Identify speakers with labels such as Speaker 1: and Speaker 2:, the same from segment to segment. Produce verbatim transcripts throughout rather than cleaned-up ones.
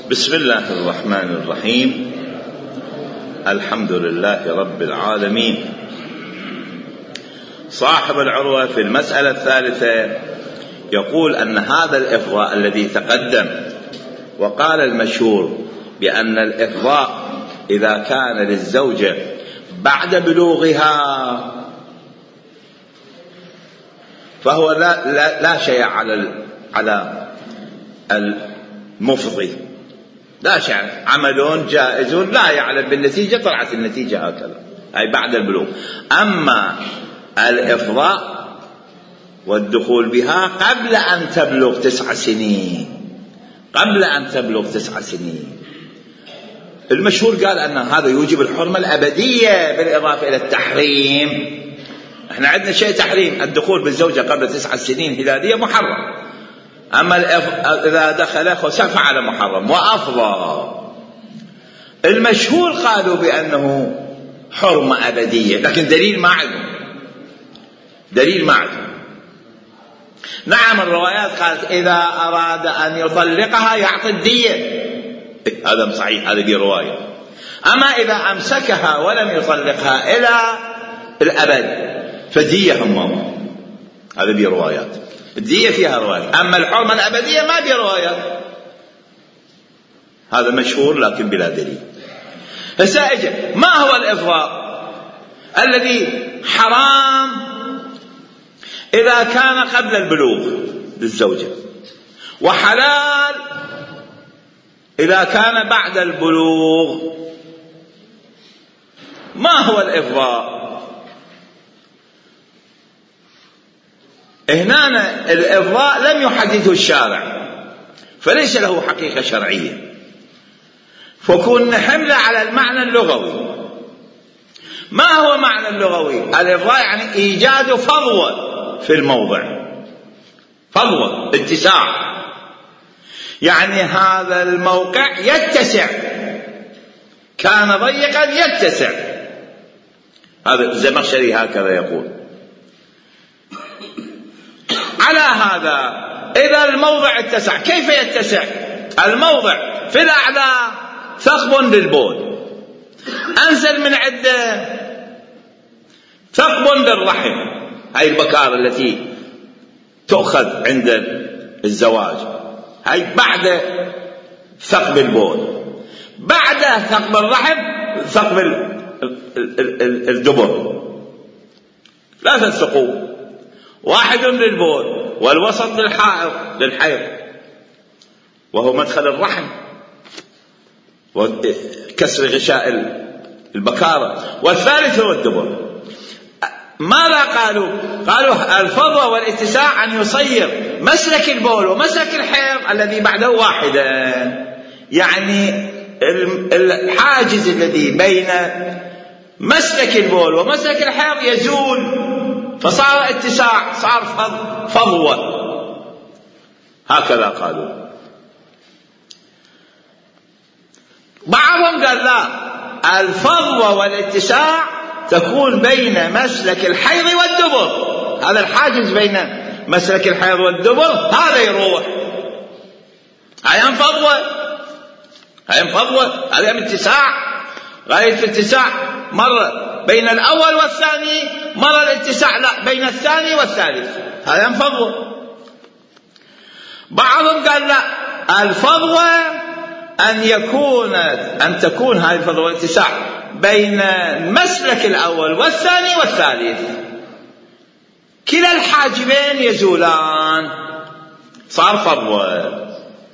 Speaker 1: بسم الله الرحمن الرحيم. الحمد لله رب العالمين. صاحب العروة في المسألة الثالثة يقول أن هذا الإفضاء الذي تقدم، وقال المشهور بأن الإفضاء إذا كان للزوجة بعد بلوغها فهو لا, لا, لا شيء على على المفضي، لا شيء، عمل جائز لا يعلم بالنتيجة، طلعت النتيجة هكذا، أي بعد البلوغ. أما الإفضاء والدخول بها قبل أن تبلغ تسع سنين، قبل أن تبلغ تسع سنين، المشهور قال أن هذا يوجب الحرمة الأبدية بالإضافة إلى التحريم. احنا عندنا شيء تحريم، الدخول بالزوجة قبل تسع سنين هلالية محرم، أما إذا دخل فعل محرم وأفضى. المشهور قالوا بأنه حرمة أبدية، لكن دليل ما عندهم، دليل ما عندهم. نعم الروايات قالت إذا أراد أن يطلقها يعطي الدية، هذا صحيح، هذه رواية. أما إذا أمسكها ولم يطلقها إلى الأبد فدية هم، هذا دي روايات، الدية فيها روايات. أما الحرمة الأبدية ما دي روايات، هذا مشهور لكن بلا دليل. فسائجة ما هو الإفضاء الذي حرام إذا كان قبل البلوغ للزوجة، وحلال إذا كان بعد البلوغ؟ ما هو الإفضاء؟ هنا الإفضاء لم يحدده الشارع، فليس له حقيقة شرعية، فكون حمله على المعنى اللغوي. ما هو معنى اللغوي؟ الإفضاء يعني إيجاد فضوة في الموضع، فضوة، اتساع، يعني هذا الموقع يتسع، كان ضيقا يتسع، هذا الزمخشري هكذا يقول. على هذا إذا الموضع اتسع، كيف يتسع؟ الموضع في الأعلى ثقب للبول، أنزل من عنده ثقب للرحم، هاي البكارة التي تؤخذ عند الزواج، هاي بعد ثقب البول، بعد ثقب الرحم ثقب الدبر، ثلاثة ثقوب، واحد للبول والوسط للحائض للحيض وهو مدخل الرحم وكسر غشاء البكارة، والثالث هو الدبر. ماذا قالوا؟ قالوا الفضوة والاتساع أن يصير مسلك البول ومسلك الحيض الذي بعده واحدا، يعني الحاجز الذي بين مسلك البول ومسلك الحيض يزول، فصار اتساع، صار فضوة، هكذا قالوا. بعضهم قال لا، الفضوة والاتساع تكون بين مسلك الحيض والدبر، هذا الحاجز بين مسلك الحيض والدبر هذا يروح، هاي فضوة، هاي فضوة، هذا اتساع، غاية الاتساع مرة بين الأول والثاني، مرة الاتساع لا بين الثاني والثالث، هذا فضوة. بعضهم قال لا، الفضوة أن يكون أن تكون هذه الفضوة والاتساع بين المسلك الأول والثاني والثالث، كلا الحاجبين يزولان، صار فضوة.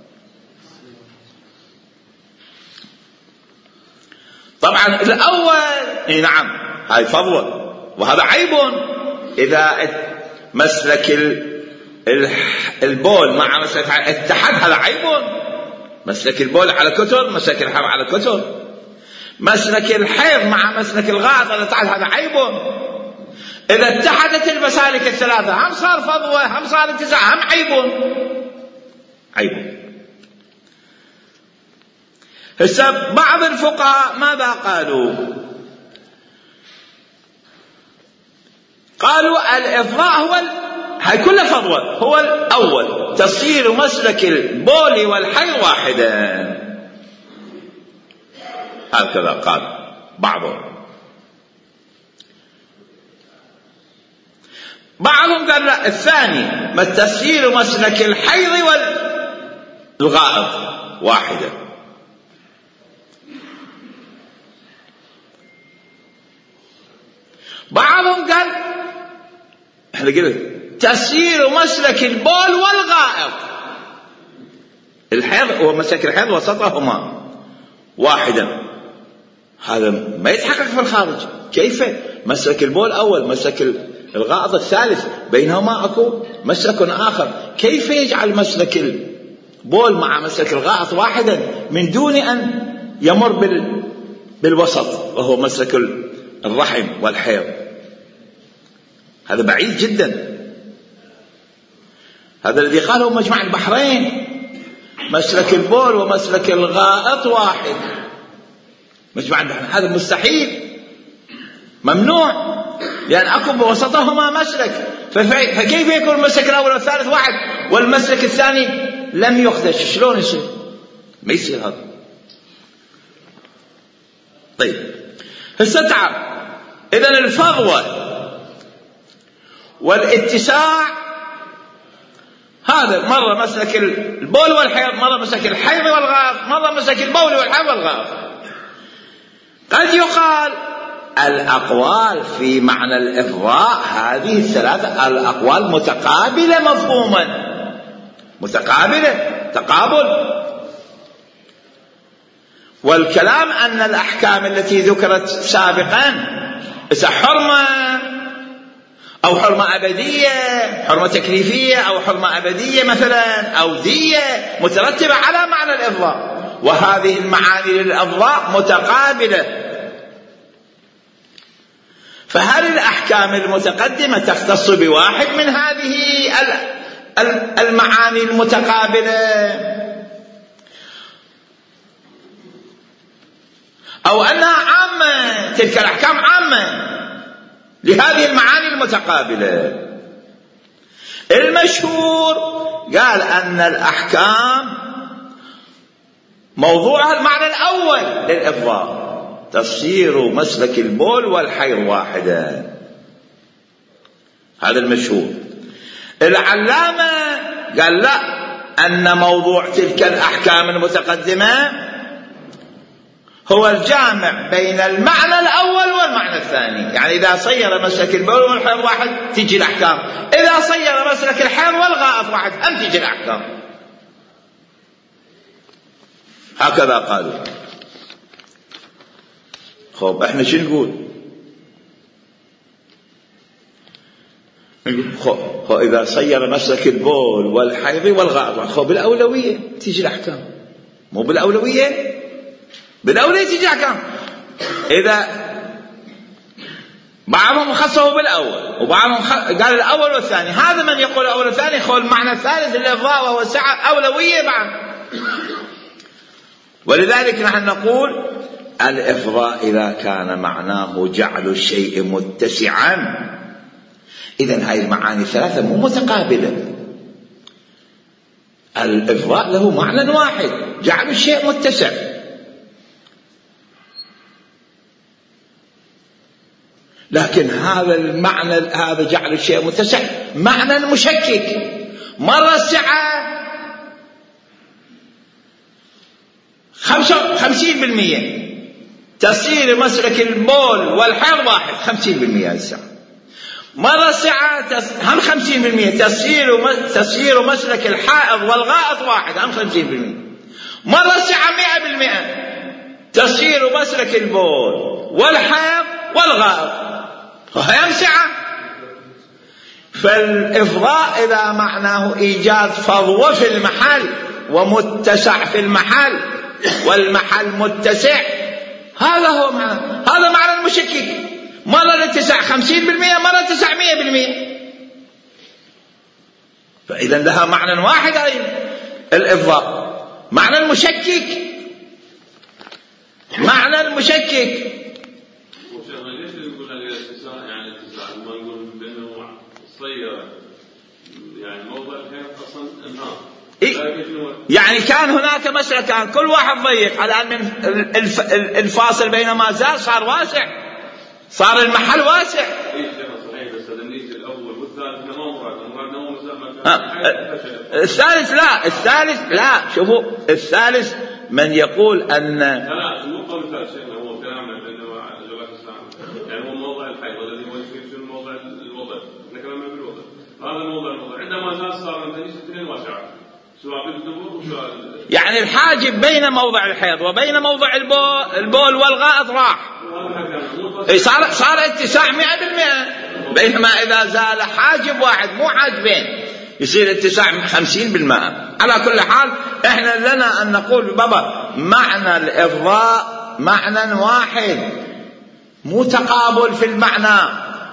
Speaker 1: طبعا الأول نعم هاي فضوة، وهذا عيب إذا مسلك البول مع مسلك اتحد، هذا عيب، مسلك البول على كتر، مسلك الحيض على كتر، مسلك الحيض مع مسلك الغائط هذا عيب. إذا اتحدت المسالك الثلاثة هم صار فضوة، هم صار اتساع، هم عيب، عيب. هسه بعض الفقهاء ماذا قالوا؟ قالوا الإفضاء هو ال... هاي كلها فضوة، هو الأول تصير مسلك البول والحيض واحدا، هكذا قال بعضهم. بعضهم قال لا، الثاني ما التسهيل مسلك الحيض والغائط واحدة. بعضهم قال احنا قلنا تسهيل مسلك البول والغائط، الحيض ومسلك الحيض وسطهما واحدا، هذا ما يتحقق في الخارج. كيف مسلك البول أول، مسلك الغائط الثالث، بينهما أكو مسلك آخر، كيف يجعل مسلك البول مع مسلك الغائط واحدا من دون أن يمر بال بالوسط وهو مسلك الرحم والحيض؟ هذا بعيد جدا. هذا الذي قاله مجمع البحرين، مسلك البول ومسلك الغائط واحد. مجمع البحرين هذا مستحيل، ممنوع، لأن أكو بوسطهما مسلك، فكيف يكون المسلك الأول والثالث واحد والمسلك الثاني لم يخدش؟ شلون يصير؟ ما يصير هذا. طيب هسه تعال، إذن الفضوى والاتساع هذا مرة مسلك البول والحيض، مرة مسلك الحيض والغائط، مرة مسلك البول والحيض والغائط. قد يقال الأقوال في معنى الإفضاء هذه الثلاثة الأقوال متقابلة مفهوما، متقابلة تقابل. والكلام أن الأحكام التي ذكرت سابقا إذا حرمة أو حرمة أبدية، حرمة تكليفية أو حرمة أبدية مثلا، أو دية مترتبة على معنى الإفضاء، وهذه المعاني للإفضاء متقابلة. فهل الأحكام المتقدمة تختص بواحد من هذه المعاني المتقابلة، أو أنها عامة، تلك الأحكام عامة لهذه المعاني المتقابلة؟ المشهور قال أن الأحكام موضوعها المعنى الأول للإفضاء، تصير مسلك البول والحيض واحدا، هذا المشهور. العلامة قال لا، أن موضوع تلك الأحكام المتقدمة هو الجامع بين المعنى الأول والمعنى الثاني، يعني إذا صير مسلك البول والحيض واحد تجي الأحكام، إذا صير مسلك الحيض والغائط واحد هم تجي الأحكام. هكذا قالوا. خب احنا شو نقول؟ خب إذا صير مسلك البول والحيض والغائط خب بالأولوية تجي الأحكام، مو بالأولوية، بالأولوية تجي الأحكام. إذا بعضهم خصه بالأول وبعضهم قال الأول والثاني، هذا من يقول الأول والثاني هو المعنى الثالث للإفضاء وهو السعة أولوية بعد. ولذلك نحن نقول الإفضاء إذا كان معناه جعل الشيء متسعا، إذن هاي المعاني الثلاثة مو متقابلة. الإفضاء له معنى واحد، جعل الشيء متسع. لكن هذا المعنى، هذا جعل الشيء متسع معنى مشكك. مرة السعة خمسين بالمئة، تصير مسلك البول والحيض واحد خمسين بالمئة السعة. مرة السعة هم خمسين بالمئة، تصير تصير مسلك الحائض والغائط واحد هم خمسين بالمئة. مرة السعة مئة بالمئة، تصير مسلك البول والحيض والغائط هم سعة. فالإفضاء إذا معناه إيجاد فضوة في المحل ومتسع في المحل والمحل متسع، هذا هو معنى، هذا معنى المشكك. مرة الاتساع خمسين بالمئة، مرة تسعمية بالمئة، فإذا لها معنى واحد أيضا الإفضاء، معنى المشكك، معنى المشكك.
Speaker 2: يعني موضع الحيض أصلا النار،
Speaker 1: يعني كان هناك مسلكان كل واحد ضيق، الآن من الفاصل بينما زال صار واسع، صار المحل واسع. الثالث لا، الثالث لا، شوفوا الثالث من يقول أن
Speaker 2: لا مو قول الثالث شيخنا، هو كلامنا بأنه زواج الساعة يعني هو موضع الحيض والذي هو يشير موضع الوضع، احنا كلامنا بالوضع، هذا موضع الوضع عندما زال صار التنيس اثنين واسعة سواء بالدبر وسواء
Speaker 1: يعني الحاجب بين موضع الحيض وبين موضع البول, البول والغائط راح، صار صار اتساع مئة بالمئة، بينما إذا زال حاجب واحد مو حاجبين يصير اتساع خمسين بالمئة. على كل حال احنا لنا ان نقول بابا معنى الإفضاء معنى واحد، مو تقابل في المعنى،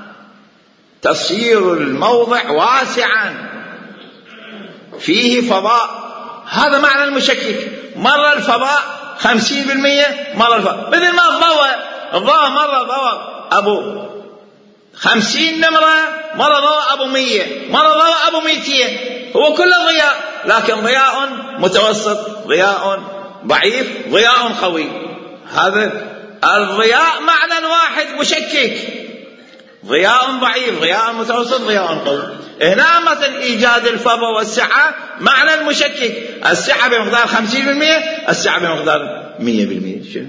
Speaker 1: تصير الموضع واسعا فيه فضاء، هذا معنى المشكك. مرة الفضاء خمسين بالمئة، مرة الفضاء مثل ما الضوء الضوء مرة ضوء أبو خمسين نمرة، مرة ضوء أبو مية، مرة ضوء أبو ميتين، هو كله ضياء، لكن ضياء متوسط، ضياء ضعيف، ضياء قوي. هذا الضياء معنى واحد مشكك، ضياء ضعيف، ضياء متوسط، ضياء قوي. هنا مثل إيجاد الفضاء والسعة معنى المشكك، السعة بمقدار خمسين بالمئة، السعة بمقدار مية بالمئة.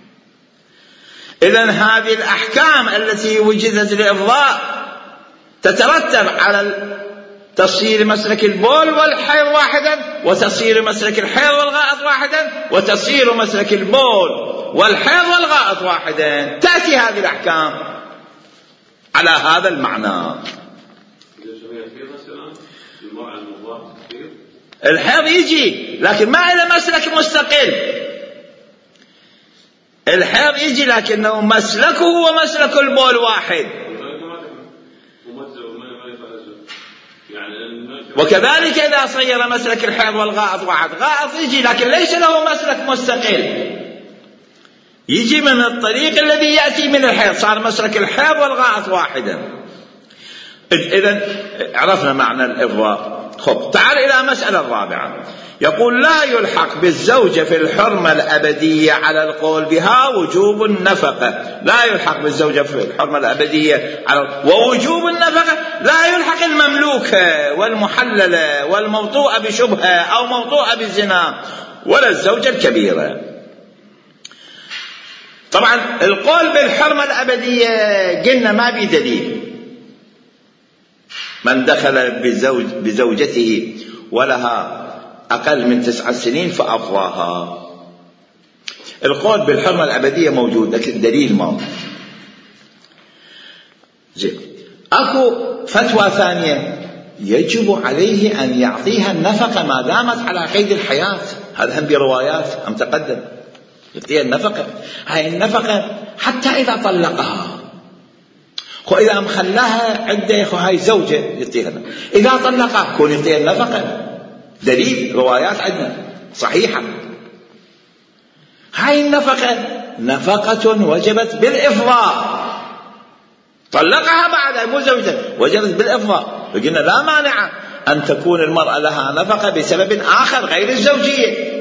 Speaker 1: إذن هذه الأحكام التي وجدت للإفضاء تترتب على تصير مسلك البول والحيض واحدا، وتصير مسلك الحيض والغائط واحدا، وتصير مسلك البول والحيض والغائط واحدا. تأتي هذه الأحكام على هذا المعنى. الحيض يجي لكن ما إلى مسلك مستقل، الحيض يجي لكنه مسلكه ومسلك البول واحد، وكذلك إذا صير مسلك الحيض والغائط واحد، غائط يجي لكن ليس له مسلك مستقل، يجي من الطريق الذي يأتي من الحيض، صار مسلك الحيض والغائط واحدا. إذن عرفنا معنى الإفضاء. خب تعال إلى مسألة الرابعة، يقول لا يلحق بالزوجة في الحرمة الأبدية على القول بها وجوب النفقة. لا يلحق بالزوجة في الحرمة الأبدية على ووجوب النفقة لا يلحق المملوكة والمحللة والموطوءة بشبهة أو موطوءة بالزنا ولا الزوجة الكبيرة. طبعا القول بالحرمة الأبدية قلنا ما بدليل، من دخل بزوج بزوجته ولها أقل من تسع سنين فأفضاها. القول بالحرمة الأبدية موجود لكن الدليل ما زين. أكو فتوى ثانية، يجب عليه أن يعطيها النفقة ما دامت على قيد الحياة. هذا هم بروايات أم تقدم، يعطيها النفقة. هاي النفقة حتى إذا طلقها، خو إذا مخلاها عنده خو هاي زوجة يعطيها، إذا طلقها كون يعطيها النفقة. دليل روايات عندنا صحيحة. هاي النفقة نفقة وجبت بالإفضاء، طلقها بعدها مو زوجة، وجبت بالإفضاء. فقلنا لا مانع أن تكون المرأة لها نفقة بسبب آخر غير الزوجية.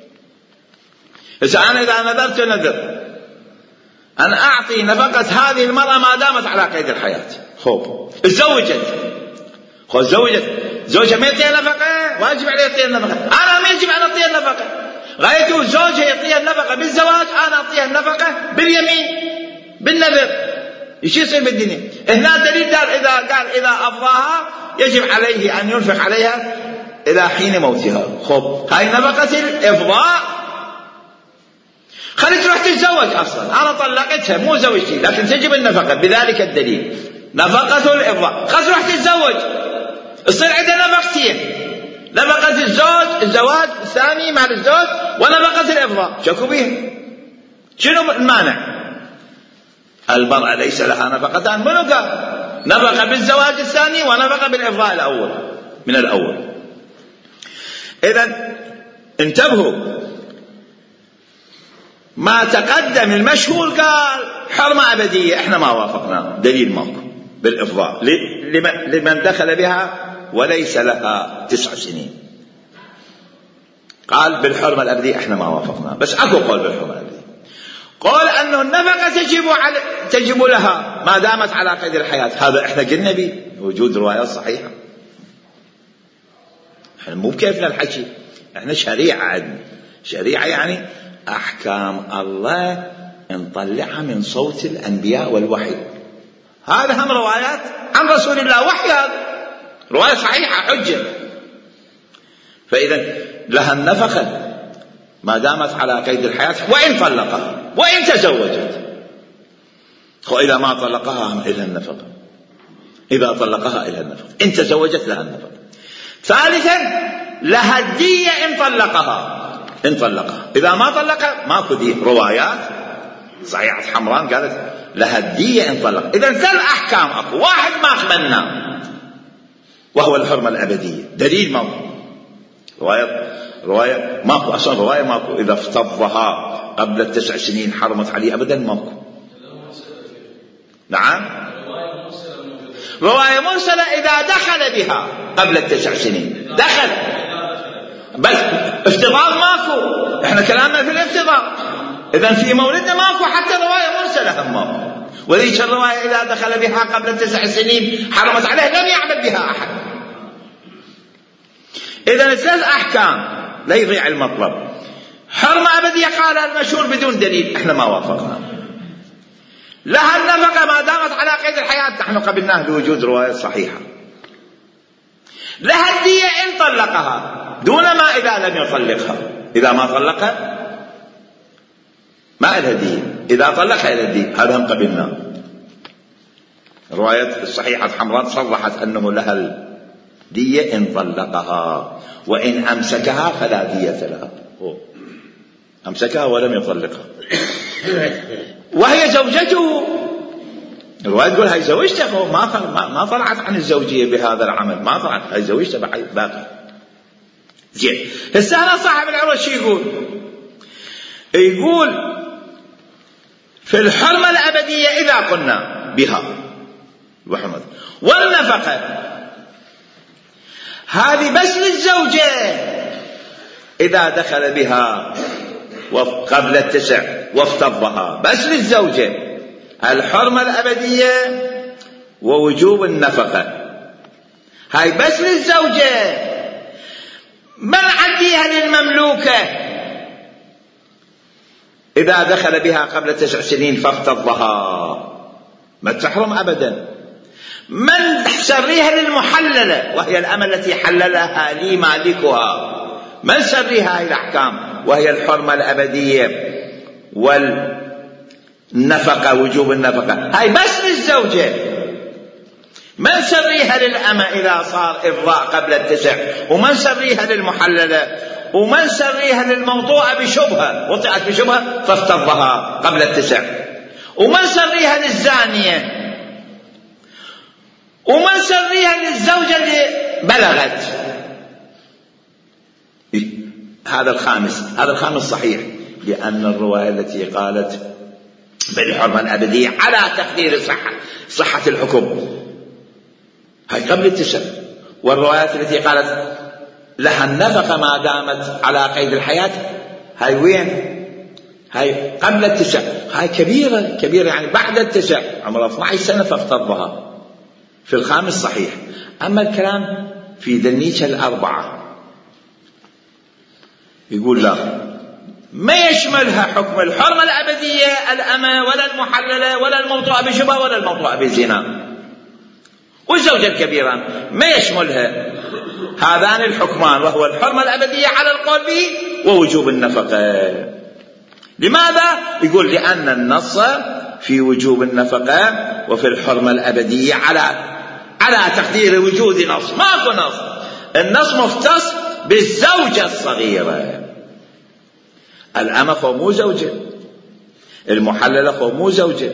Speaker 1: إذا أنا إذا نذرت نذر أن أعطي نفقة هذه المرأة ما دامت على قيد الحياة، خوب تزوجت، خو زوجت زوجها ما يعطيها نفقة، واجب عليه يعطيها النفقة. أنا ما يجب أن أعطيها النفقة، غايته زوجها يعطيها النفقة بالزواج، أنا أعطيها النفقة باليمين بالنذر. إيش يصير بالدنيا؟ هنا دليل دار إذا قال إذا أفضاها يجب عليه أن ينفق عليها إلى حين موتها. خب هاي نفقة الإفضاء، خليت تروح تتزوج أصلا، أنا طلقتها مو زوجتي لكن تجب النفقة، بذلك الدليل نفقة الإفضاء. خليت تروح تتزوج يصير عندها نفقتين، نفقة الزوج الزواج الثاني مع الزوج ونفقة الإفضاء. شكوا بيها شنو المانع؟ المرأة ليس لها نفقتان، منو قال؟ نفقة بالزواج الثاني ونفقة بالإفضاء الأول من الأول. إذن انتبهوا، ما تقدم المشهور قال حرمة أبدية، احنا ما وافقنا، دليل ماكو بالإفضاء لمن دخل بها وليس لها تسع سنين. قال بالحرمة الأبدية احنا ما وافقنا، بس اكو قول بالحرمة الأبدية، قول أنه النفقة تجب على تجب لها ما دامت على قيد الحياة، هذا احنا قلنا به وجود روايات صحيحة. احنا مو بكيفنا الحكي، احنا شريعة عندنا، شريعة يعني أحكام الله نطلعها من صوت الأنبياء والوحي. هذا هم روايات عن رسول الله، وحي، هذا رواية صحيحة حجة. فإذا لها النفقة ما دامت على قيد الحياة وإن طلقها وإن تزوجت، وإذا ما طلقها إلى النفقة، إذا طلقها إلى النفقة، إن تزوجت لها النفقة. ثالثا لها الدية إن طلقها، إن طلقها، إذا ما طلقها ماكو دية. روايات صحيحة حمران قالت لها الدية إن طلق. إذا ثلاث أحكام أكو، واحد ما قبلنا وهو الحرمة الأبدية، دليل ماكو، رواية رواية ماكو أصلا، رواية ماكو إذا افتضها قبل التسع سنين حرمت عليه أبدا، ماكو. نعم، رواية مرسلة إذا دخل بها قبل التسع سنين، دخل، بس افتضاء ماكو، احنا كلامنا في الافتضاء. إذن في مولدنا ماكو حتى رواية مرسلة هم ماكو. وذيك الرواية إذا دخل بها قبل التسع سنين حرمت عليه، لم يعمل بها أحد. إذن الثلاث أحكام لا يضيع المطلب. حرمة أبدية قال المشهور بدون دليل، احنا ما وافقنا. لها النفقة ما دامت على قيد الحياة، نحن قبلناه بوجود رواية صحيحة. لها الدية إن طلقها دون ما إذا لم يطلقها، إذا ما طلقها ما إلها دية، إذا طلقها إلى الدية، هذا هم قبلناه. رواية الصحيحة حمراء صرحت أنه لها الدية إن طلقها، وإن أمسكها فلا دية لها. أمسكها ولم يطلقها وهي زوجته، الرواية تقول هاي زوجته، ما ما طلعت عن الزوجية بهذا العمل، ما طلعت، هاي زوجته باقي. زين، هسه صاحب العروة شو يقول؟ يقول في الحرمة الأبدية إذا قلنا بها وحرمة والنفقة هذه بس للزوجة إذا دخل بها قبل التسع وافتضها، بس للزوجة. الحرمة الأبدية ووجوب النفقة هاي بس للزوجة، من عديها للمملوكة إذا دخل بها قبل تسع سنين فافتضها ما تحرم أبدا. من سريها للمحللة وهي الأمة التي حللها لي مالكها، من سريها هاي الأحكام وهي الحرمة الأبدية والنفقة وجوب النفقة، هاي بس للزوجة. من سريها للأمة إذا صار إرضاء قبل التسع، ومن سريها للمحللة، ومن سريها للموضوعة بشبهة، وطعت بشبهة فافتضها قبل التسع، ومن سريها للزانية، ومن سريها للزوجة اللي بلغت. هذا الخامس، هذا الخامس صحيح، لأن الرواية التي قالت بالحرمة الأبدية على تقدير صحة صحة الحكم هاي قبل التسع، والروايات التي قالت لها النفقة ما دامت على قيد الحياة هاي وين؟ هاي قبل التسع، هاي كبيرة كبيرة يعني بعد التسع، عمرها اثنتي عشرة سنة فافتضها. في الخامس صحيح. أما الكلام في ذنيك الأربعة يقول لا، ما يشملها حكم الحرمة الأبدية الأمة ولا المحللة ولا الموضوع بشبهة ولا الموضوع بالزنا، والزوجة الكبيرة ما يشملها هذان الحكمان، وهو الحرمة الأبدية على القول به ووجوب النفقة. لماذا؟ يقول لأن النص في وجوب النفقة وفي الحرمة الأبدية على على تقدير وجود نص، ماكو نص، النص مختص بالزوجة الصغيرة. الأمة هو مو زوجة، المحللة هو مو زوجة،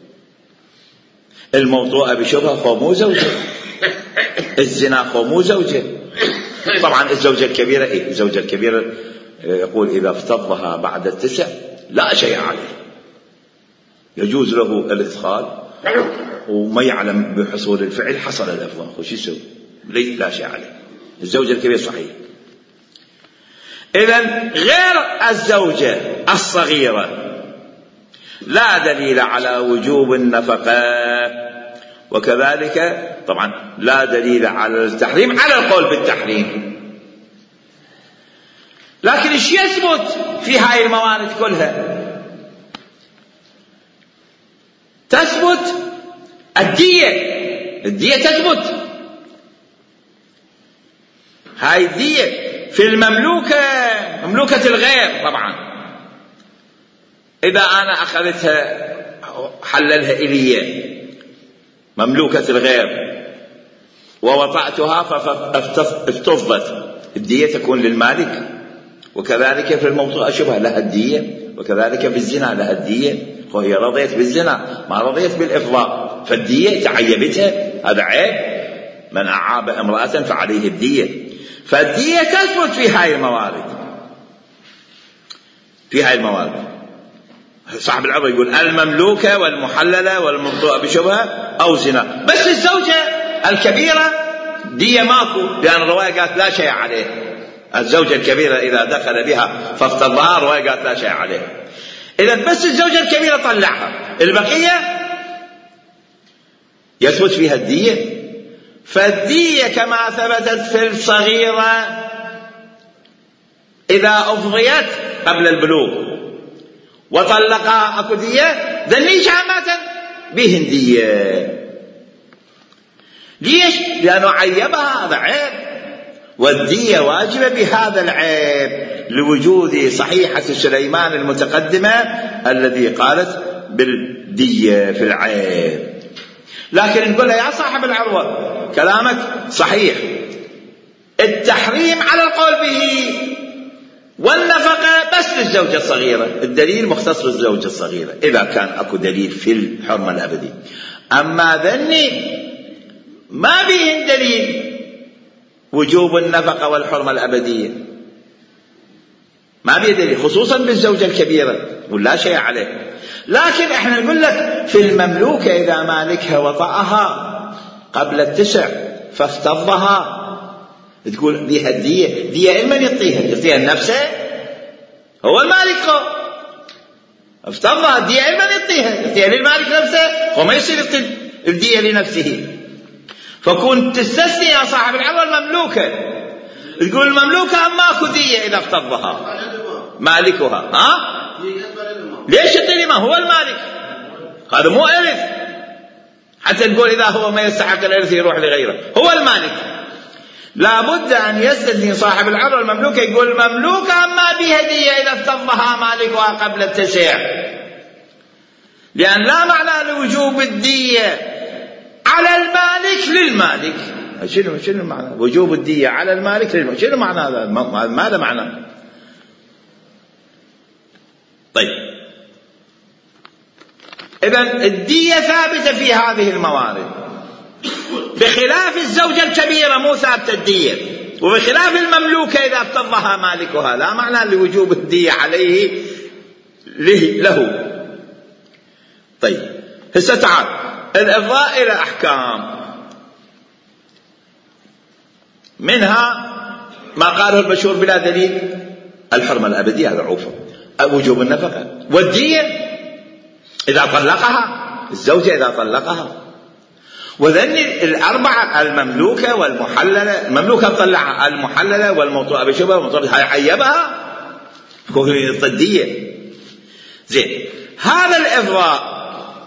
Speaker 1: الموضوع بشبهة هو مو زوجة، الزنا هو مو زوجة. طبعا الزوجة الكبيرة إيه؟ الزوجة الكبيرة يقول إذا افتضها بعد التسع لا شيء عليه، يجوز له الإدخال وما يعلم بحصول الفعل حصل الإفضاء، وش يسوي؟ لا شيء عليه. الزوجة الكبيرة صحيح. إذن غير الزوجة الصغيرة لا دليل على وجوب النفقة، وكذلك طبعا لا دليل على التحريم على القول بالتحريم. لكن ايش يثبت في هاي الموارد كلها؟ تثبت الدية، الدية تثبت. هاي الدية في المملوكة، مملوكة الغير طبعا، إذا أنا أخذتها حللها إلي مملوكة الغير ووطأتها فافتضت، الدية تكون للمالك. وكذلك في الموطأ شبه لها الدية، وكذلك في الزنا لها الدية، وهي رضيت بالزنا ما رضيت بالإفضاء، فالدية تعيبتها، هذا عيب، من أعاب امرأة فعليه الدية. فالدية تثبت في هاي الموارد، في هاي الموارد. صاحب العبر يقول المملوكة والمحللة والموطوءة بشبهة أو زنا. بس الزوجة الكبيرة دية ماكو، لأن الرواية قالت لا شيء عليه. الزوجة الكبيرة إذا دخل بها فافتضها، الرواية قالت لا شيء عليه. إذن بس الزوجة الكبيرة طلعها، البقية يثبت فيها الدية. فالدية كما ثبتت في الصغيرة إذا أفضيت قبل البلوغ وطلقها أكو دية، ذنيش عامة بهن دية. ليش؟ لأنه عيبها، هذا عيب، والدية واجبة بهذا العيب لوجود صحيحة سليمان المتقدمة الذي قالت بالدية في العيب. لكن نقول يا صاحب العروة كلامك صحيح، التحريم على القول به والنفقة بس للزوجة الصغيرة، الدليل مختص بالزوجة الصغيرة إذا كان أكو دليل في الحرمة الأبدية. أما ذني ما بيهن دليل وجوب النفقة والحرمة الأبدية، ما بيه دليل، خصوصا بالزوجة الكبيرة ولا شيء عليه. لكن احنا نقول لك في المملوكة إذا مالكها وطأها قبل التسع فافتضها، تقول بيها الدية، دية من يعطيها؟ يعطيها لنفسه؟ هو المالك، هو افتضها الدية من يعطيها؟ يعطيها للمالك نفسه، هو ما يصير يعطي الدية لنفسه. فكنت تستثني يا صاحب العروة المملوكة، تقول المملوكة ماكو دية إذا افتضها مالكها. ها؟ ليش يعطي ما هو المالك؟ هذا مو إرث حتى نقول إذا هو ما يستحق الإرث يروح لغيره، هو المالك. لابد أن يستثني صاحب العروة المملوكة، يقول المملوكة ما بها دية إذا افتضها مالكها قبل التسع، لأن لا معنى لوجوب الدية على المالك للمالك. شنو شنو معنى وجوب الدية على المالك للمالك؟ شنو معنى هذا؟ ماذا معنى؟ طيب إذن الدية ثابتة في هذه الموارد، بخلاف الزوجة الكبيرة مو ثابتة الدية، وبخلاف المملوكة إذا افتضها مالكها لا معنى لوجوب الدية عليه له. طيب هسه تعال الإفضاء إلى أحكام، منها ما قاله المشهور بلا دليل الحرمة الأبدية، هذا عوفة، وجوب النفقة، والدية إذا طلقها الزوجة إذا طلقها. وذن الأربعة المملوكة والمحللة، المملوكة طلعها، المحللة والموطوءة بشبهة والموطوءة عيبها الدية. زين، هذا الإفضاء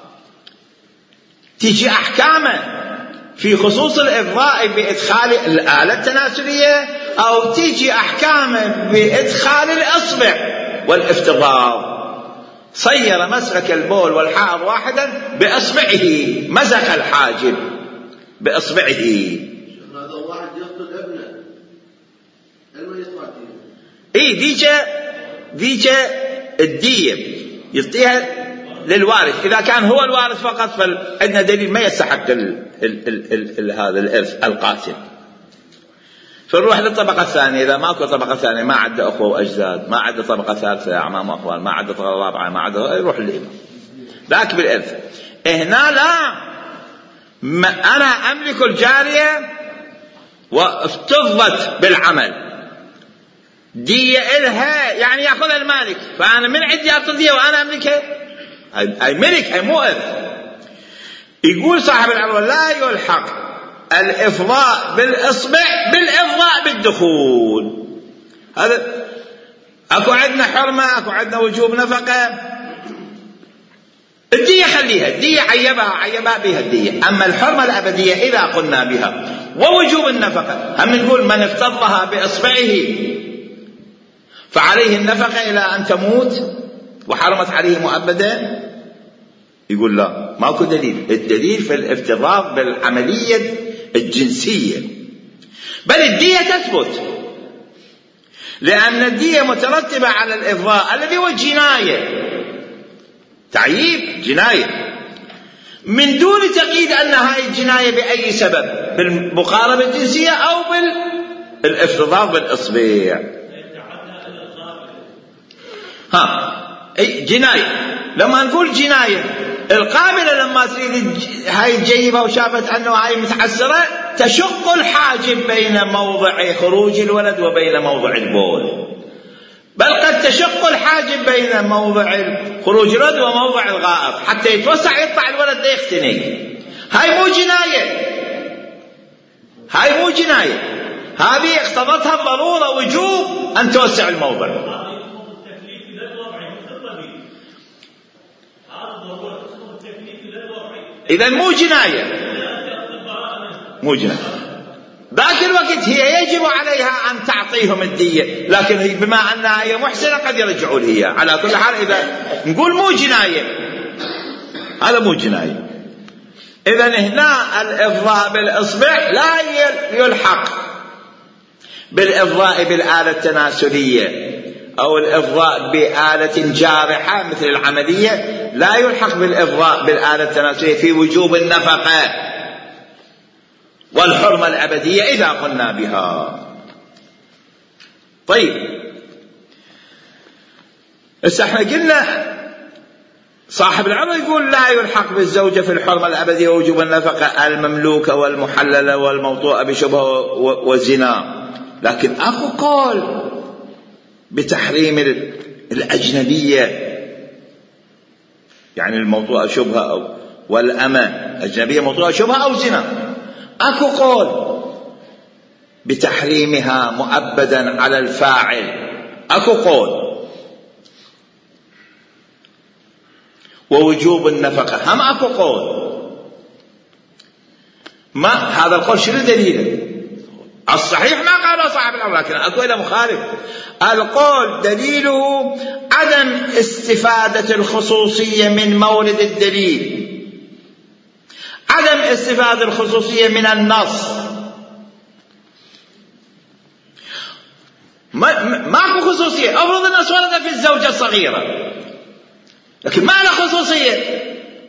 Speaker 1: تيجي أحكامه في خصوص الإفضاء بإدخال الآلة التناسلية، أو تيجي أحكامه بإدخال الإصبع والافتضاض. صير مسلك البول والحائض واحدا بإصبعه، مزق الحاجب بإصبعه.
Speaker 3: هذا واحد يقتل ابنه، المن يطلع فيه؟
Speaker 1: إيه ديجة ديجة الدية يعطيها للوارث، إذا كان هو الوارث فقط فعندنا دليل ما يستحق ال ال ال ال ال هذا الإرث القاتل. فنروح للطبقة الثانية، إذا ماكو طبقة ثانية، ما عدا أخوة وأجداد، ما عدا طبقة ثالثة أعمام وأخوال، ما عدا طبقة رابعة، ما عدا، يروح للإمام ذاك بالإرث. هنا لا، أنا أملك الجارية وافتضت بالعمل، دية إلها يعني يأخذها المالك، فأنا من عندي أعطي دية وأنا أملكها، أي ملك، أي مو إرث. يقول صاحب العروة لا يلحق الإفضاء بالإصبع بالإفضاء بالدخول. هذا أكو عندنا حرمة، أكو عندنا وجوب نفقة، الدية خليها، الدية عيبها عيبها بها الدية. أما الحرمة الأبدية إذا قلنا بها ووجوب النفقة، هم نقول من افتضها بإصبعه فعليه النفقة إلى أن تموت وحرمت عليه مؤبدا. يقول لا، ماكو دليل، الدليل في الافتراض بالعملية الجنسية، بل الدية تثبت، لأن الدية مترتبة على الإفضاء الذي هو الجناية، تعييب جناية، من دون تقييد أن هذه الجناية بأي سبب، بالمقاربة الجنسية أو بالافتراض بالإصبع. ها جناية، لما نقول جناية القابلة لما تريد هاي تجيبها وشافت أنه هاي متحسرة تشق الحاجب بين موضع خروج الولد وبين موضع البول، بل قد تشق الحاجب بين موضع خروج الولد وموضع الغائط حتى يتوسع يطلع الولد لا يختنق. هاي مو جناية، هاي مو جناية، هذه اقتضتها الضرورة وجوب أن توسع الموضع. إذا مو جناية، مو جناية. ذاك الوقت هي يجب عليها أن تعطيهم الدية، لكن هي بما أنها هي محسنة قد يرجعوا لها. على كل حال إذا نقول مو جناية، هذا مو جناية. إذا هنا الإفضاء بالإصبع لا يلحق بالإفضاء بالآلة التناسلية أو الإفضاء بآلة جارحة مثل العملية، لا يلحق بالإفضاء بالآلة التناسلية في وجوب النفقة والحرمة الأبدية إذا قلنا بها. طيب إذا احنا قلنا صاحب العروة يقول لا يلحق بالزوجة في الحرمة الأبدية ووجوب النفقة المملوكة والمحللة والموطوءة بشبهة والزنا، لكن أكو قول بتحريم الأجنبية، يعني الموطوءة شبهة أو والأمة أجنبية موطوءة شبهة أو زنا، أكو قول بتحريمها مؤبدا على الفاعل، أكو قول ووجوب النفقة هم أكو قول. ما هذا القول شنو دليله؟ الصحيح ما قاله صاحب الأمر، لكن أكو إلى مخالف. القول دليله عدم استفادة الخصوصية من مورد الدليل، عدم استفادة الخصوصية من النص. ماكو خصوصية، أفرض النص ورد في الزوجة الصغيرة لكن ما له خصوصية،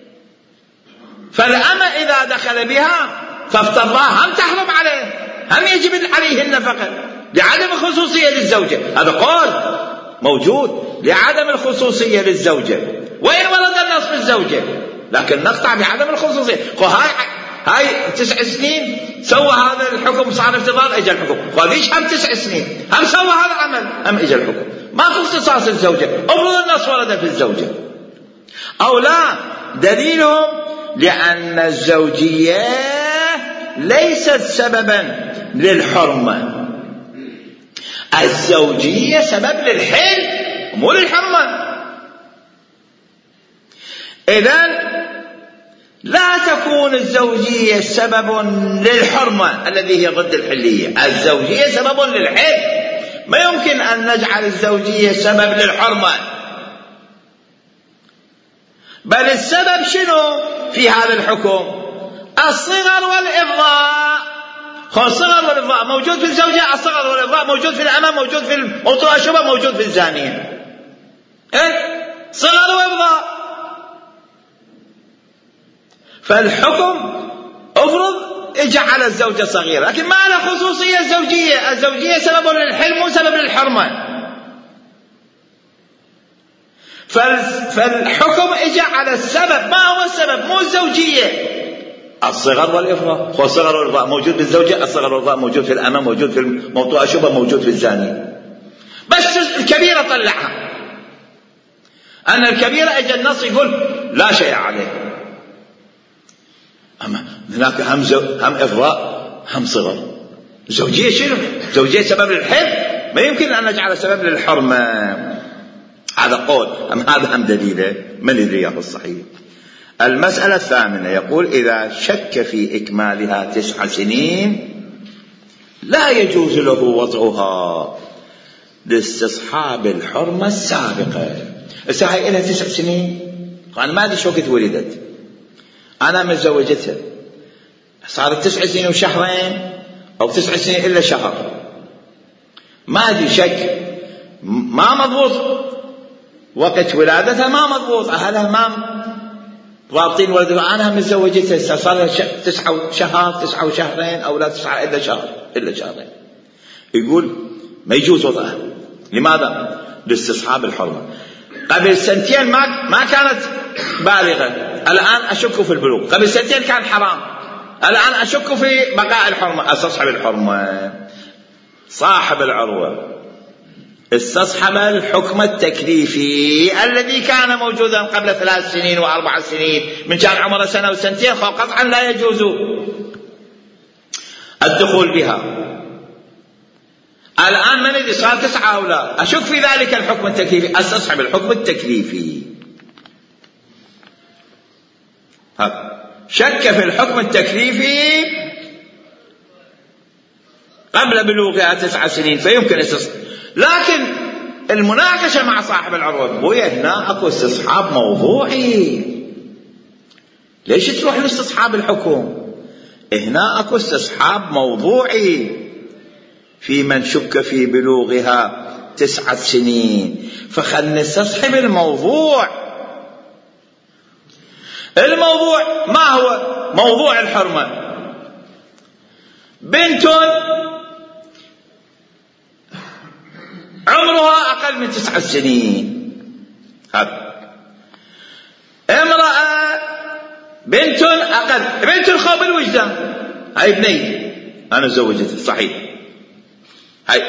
Speaker 1: فالأمة إذا دخل بها فافترضاها هم تحرم عليه، هم يجب عليه النفقة لعدم الخصوصية للزوجة. هذا قول موجود لعدم الخصوصية للزوجة، وإن ورد النص في الزوجة لكن نقطع بعدم الخصوصية. هاي هاي تسع سنين سوى هذا الحكم صار افتضال اجى الحكم، وليش هم تسع سنين هم سوى هذا العمل هم اجى الحكم، ماكو اختصاص الزوجة، افرض النص ورد في الزوجة او لا. دليلهم لأن الزوجية ليست سببا للحرمة، الزوجية سبب للحل مو للحرمة. إذن لا تكون الزوجية سبب للحرمة الذي هي ضد الحلية، الزوجية سبب للحل، ما يمكن أن نجعل الزوجية سبب للحرمة. بل السبب شنو في هذا الحكم؟ الصغر والإفضاء. الصغر والإفضاء موجود في الزوجة، الصغر والإفضاء موجود في الأمة، موجود في الموطوءة شبه، موجود في الزانية. إيه؟ صغر وإفضاء. فالحكم افرض اجى على الزوجة صغيرة لكن ما له خصوصية الزوجية، الزوجية سبب للحل مو سبب للحرمة. فالحكم اجى على السبب، ما هو السبب؟ مو الزوجية. الصغر والإفضاء، هو الصغر والإفضاء موجود في الزوجة، الصغر والإفضاء موجود في الأمة، موجود في الموطوءة شبه، موجود في الزانية. بس الكبيرة طلعها، أن الكبيرة أجل النص يقول لا شيء عليه. أما هناك هم, زو... هم إفضاء هم صغر. زوجية شنو؟ زوجية سبب للحرم؟ ما يمكن أن نجعل سبب للحرمة. هذا قول، أم هذا هم دليله من يدري الصحيح. المسألة الثامنة يقول إذا شك في إكمالها تسع سنين لا يجوز له وضعها لاستصحاب الحرمة السابقة. هي إلها تسع سنين، أنا ما أدري شو وقت ولدت، أنا متزوجتها صارت تسع سنين وشهرين أو تسع سنين إلا شهر، ما أدري شك ما مضبوط وقت ولادتها، ما مضبوط، أهلها ما ضابطين ولدها، أنا متزوجتها صار لها تسعة شهر تسعة وشهرين أو لا تسعة إلا شهر إلا شهرين. يقول ما يجوز وضعها. لماذا؟ لاستصحاب الحرمة. قبل سنتين ما ما كانت بالغة، الآن أشك في البلوغ. قبل سنتين كان حرام، الآن أشك في بقاء الحرمة. استصحب الحرمة. صاحب العروة استصحب الحكم التكليفي الذي كان موجودا قبل ثلاث سنين وأربع سنين، من كان عمره سنة وسنتين قطعا لا يجوز الدخول بها. الآن من يدري صار تسعة أو لا، أشك في ذلك الحكم التكليفي، استصحب الحكم التكليفي. شك في الحكم التكليفي قبل بلوغها تسع سنين فيمكن استصحاب. لكن المناقشة مع صاحب العروة، ويا هنا أكو استصحاب موضوعي، ليش تروح لاستصحاب الحكم؟ هنا أكو استصحاب موضوعي في من شك في بلوغها تسعة سنين، فخلنا نستصحب الموضوع. الموضوع ما هو؟ موضوع الحرمة. بنت عمرها أقل من تسع سنين، هذا امرأة بنت أقل، بنت الخوف بالوجدان، هاي بني أنا زوجتها صحيح، هاي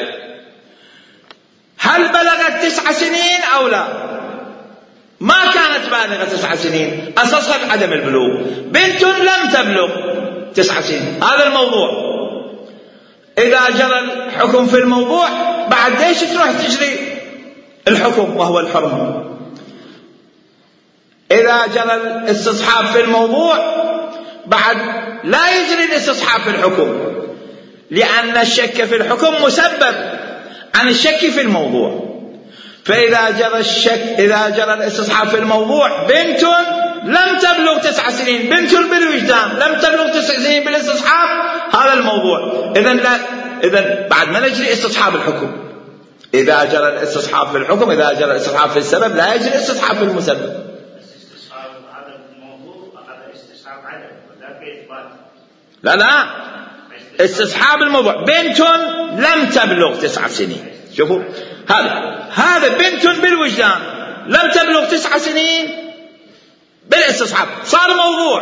Speaker 1: هل بلغت تسع سنين أو لا؟ ما كانت بالغة تسع سنين، أساسها عدم البلوغ. بنت لم تبلغ تسع سنين، هذا الموضوع. إذا جرى الحكم في الموضوع بعد ليش تروح تجري الحكم وهو الحرمة؟ إذا جرى الاستصحاب في الموضوع بعد لا يجري الاستصحاب في الحكم، لأن الشك في الحكم مسبب عن الشك في الموضوع. فإذا جرى الشك إذا جرى الاستصحاب في الموضوع بنت لم تبلغ تسع سنين، بنت بالوجدان لم تبلغ تسع سنين بالاستصحاب، هذا الموضوع. إذن لا إذن بعد ما نجري استصحاب الحكم. إذا جرى الاستصحاب في الحكم، إذا جرى الاستصحاب في السبب لا يجري الاستصحاب في المسبب.
Speaker 4: استصحاب هذا الموضوع هذا استصحاب عدم ولا إثبات؟
Speaker 1: لا لا استصحاب الموضوع بنت لم تبلغ تسع سنين. شوفوا هذا هذا بنت بالوجدان لم تبلغ تسع سنين بالاستصحاب، صار موضوع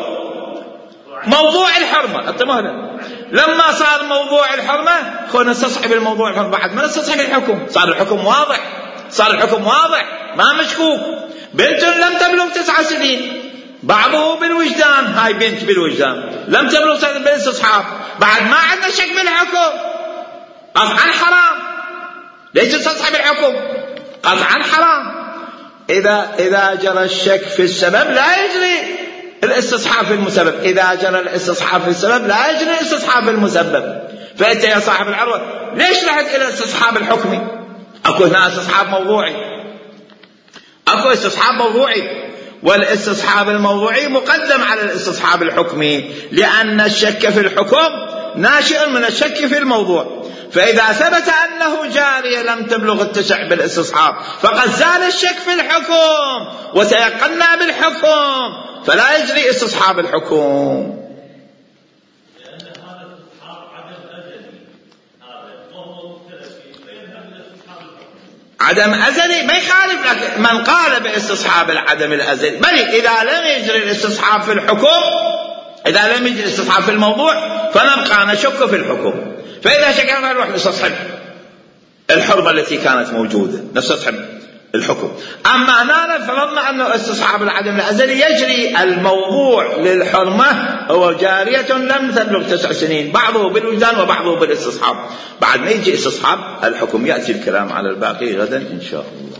Speaker 1: موضوع الحرمة. انتبهنا لما صار موضوع الحرمة خلنا نستصحب الموضوع الحرمة، بعد ما نستصحب الحكم صار الحكم واضح، صار الحكم واضح ما مشكوك. بنت لم تبلغ تسع سنين، بعضه بالوجدان، هاي بنت بالوجدان لم تبلغ بالاستصحاب، بعد ما عندنا شك بالحكم قطعا حرام. ليش تستصحب الحكم؟ قطعا حرام. إذا إذا جرى الشك في السبب لا يجري الاستصحاب في المسبب، إذا جرى الاستصحاب في السبب لا يجري الاستصحاب في المسبب. فأنت يا صاحب العروة ليش رحت إلى الاستصحاب الحكمي؟ أكو هنا استصحاب موضوعي، أكو استصحاب موضوعي، والاستصحاب الموضوعي مقدم على الاستصحاب الحكمي، لأن الشك في الحكم ناشئ من الشك في الموضوع. فإذا ثبت أنه جارية لم تبلغ التسع بالاستصحاب فقد زال الشك في الحكم وتيقنا بالحكم، فلا يجري استصحاب الحكم.
Speaker 5: لأن هذا الاستصحاب عدم أزلي، هذا وهو مختلف فيذهب إلى استصحاب الحكم.
Speaker 1: عدم أزلي ما يخالف، لك من قال باستصحاب العدم الأزلي، بل إذا لم يجري الاستصحاب في الحكم، إذا لم يجري الاستصحاب في الموضوع فنبقى نشك في الحكم. فإذا شكرنا نروح نستصحب الحرمة التي كانت موجودة نستصحب الحكم. أما أنا فرضنا أنه استصحاب العدم الأزلي يجري الموضوع للحرمة هو جارية لم تبلغ تسع سنين، بعضه بالوجدان وبعضه بالاستصحاب. بعد ما يجي استصحاب الحكم يأتي الكلام على الباقي غدا إن شاء الله.